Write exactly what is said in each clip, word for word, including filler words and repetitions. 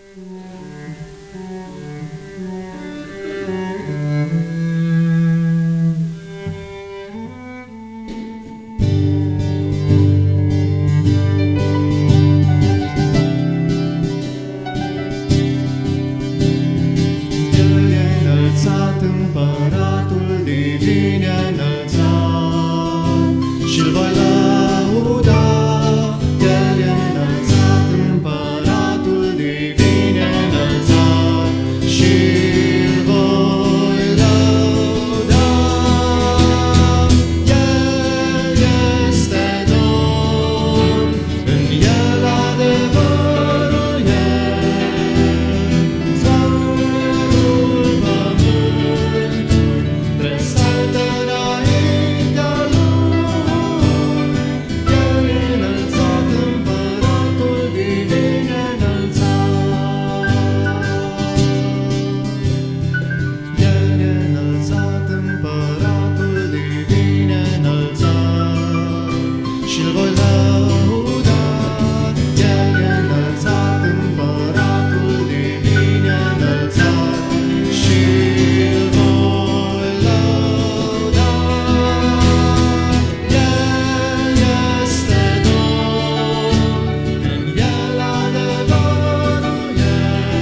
Împăratul divin e înălțat și-l voi lăuda. El e înălțat, Împăratul divin e înălțat și-l voi lăuda. El este Domn, în El adevărul e. Și-l voi lăuda. El e înălțat, Împăratul divin e înălțat și-l voi lăuda. El este Domn, în El adevărul e.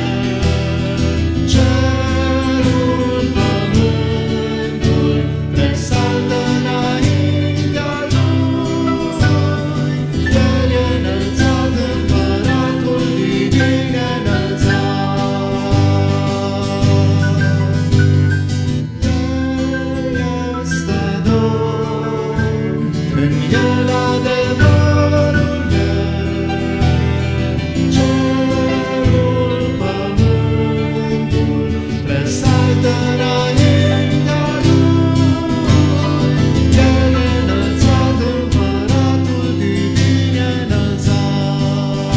Cerul, pământul resaltă înaintea Lui. El e înălțat, Împăratul divin e înălțat. El este Domn, în El adevărul e. Cerul, pământul resaltă înaintea Lui. El e înălțat, Împăratul divin e înălțat.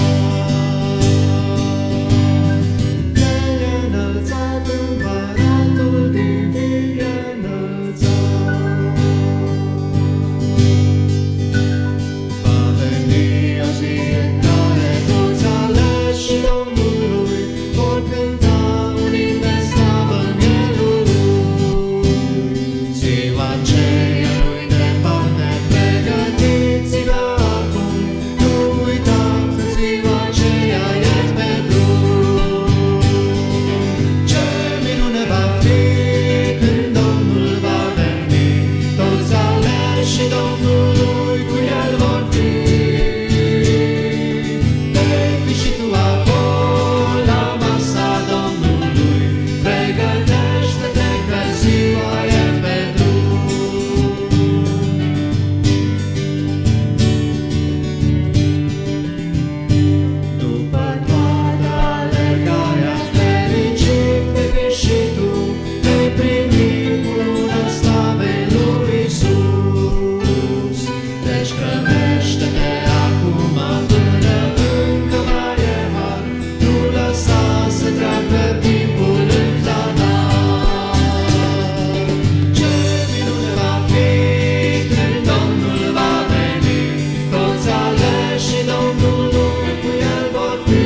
El e înălțat, Împăratul divin e înălțat. Va veni o zi în care toți aleșii Domnului vor cânta un imn de slavă Mielului. Ziua aceea nu-i departe, pregătiți-vă acum, nu uitați, în ziua aceea e pe drum. Ce minune va fi când Domnul va veni, toți aleșii Domnului cu El vor fi. Te-ai și tu acolo la masa Domnului, pregătește-te că ziua e pe drum. După toată alergarea fericit te vei și tu, vei primi cununa slavei lui Iisus. Deci grăbește-te acum până încă mai e har, nu lăsa să treacă timpul în zadar. Ce minune va fi când Domnul va veni, toți aleșii Domnului cu El vor fi.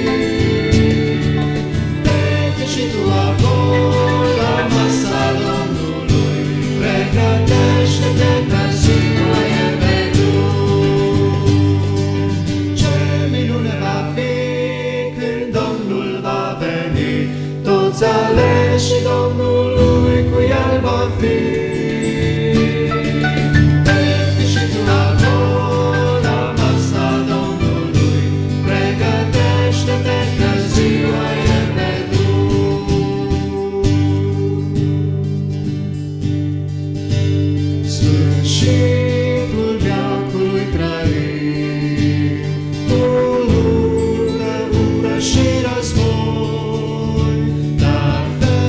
Te-ai și tu acolo la masa Domnului, pregătește-te că ziua e pe drum. Ce minune va fi când Domnul va veni, toți aleșii Domnului cu El vor fi. Te-ai și tu acolo la masa Domnului, pregătește-te că ziua e pe drum. Sfârșitul veacului trăim, cu luptă, ură și război, dar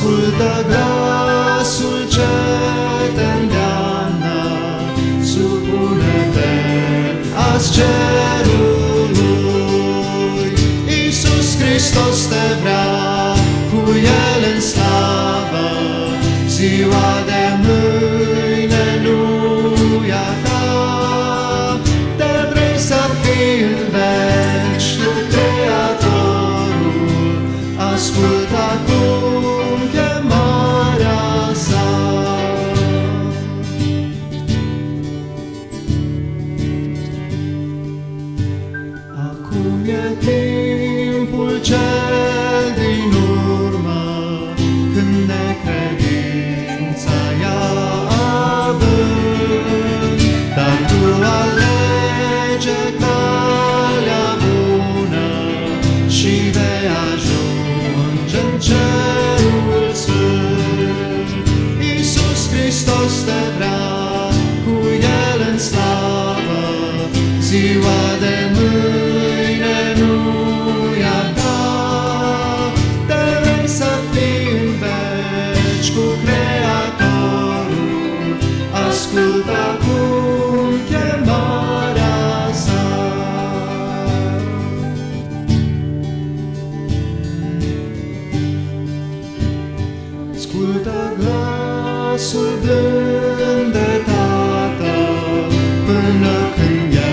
Ascultă glasul ce te îndeamnă, supune-te azi cerului. Iisus Hristos te vrea, cu El în slavă, ziua de mâine nu-i a ta. Te vrei să fii în veci cu Creatorul, ascultă acum chemarea sa. Acum e timpul cel din urmă, când necredința ia avânt, dar tu alege calea bună și vei ajunge în cerul sfânt. Iisus Hristos te vrea, cu El în slavă, ziua de mâine nu-i a ta. Te vrei să fii în veci cu Creatorul, ascultă acum chemarea sa. Ascultă glasul blând de Tatăl, până când e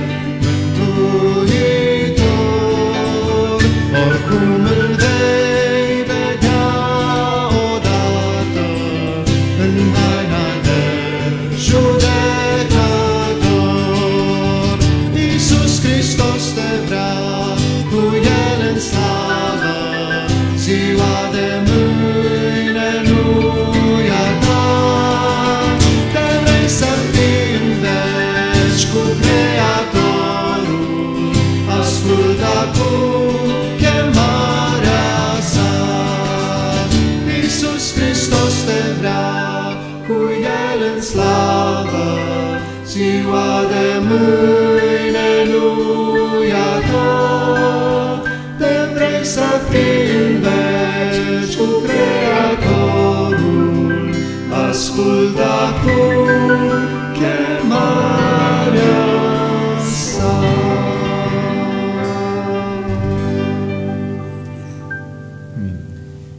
mântuitor. Oricum îl vei vedea odată în haina de judecător. Iisus Hristos te vrea, cu El în slavă, ziua de mâine nu-i a ta. Te vrei să fii în veci cu Creatorul, ascultă acum chemarea sa. Iisus Hristos te vrea, cu El în slavă, ziua de mâine nu-i a ta. Te vrei să fii în veci cu Creatorul, ascultă acum